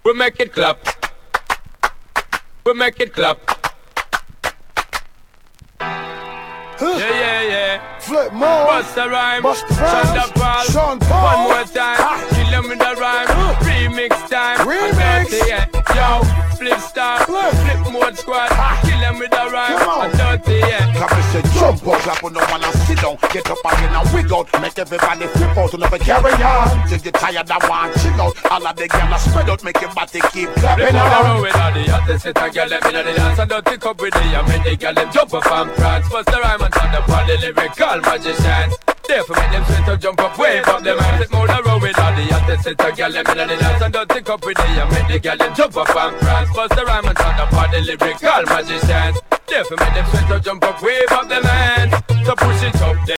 We make it clap. We make it clap. Yeah. Flip more. Bust a rhyme. Sean Paul. One more time. Kill them with a rhyme. Remix time. Remix. Yo, flip star. Flip mode squad. Kill them with a rhyme. Come on. Dirty, Clap and say jump up, clap on no one and sit down. Get up again and wig out. Make everybody flip out and never carry on. Till you tired and want chill out. All of the gyal spread out, make your body keep clapping on. With all on. the hottest hit and girl, let me know the dance and don't pick up with the make the girl them jump up and prance. Bust the rhyme and turn up on the lyrical magicians. Therefore make them straight up, jump up, wave up them hands. It more the road with all the hottest hit and girl, let me know the dance and don't pick up with the make the girl them jump up and prance. Bust the rhyme and turn up on the lyrical magicians. Therefore make them straight up, jump up, wave up them hands. So push it up.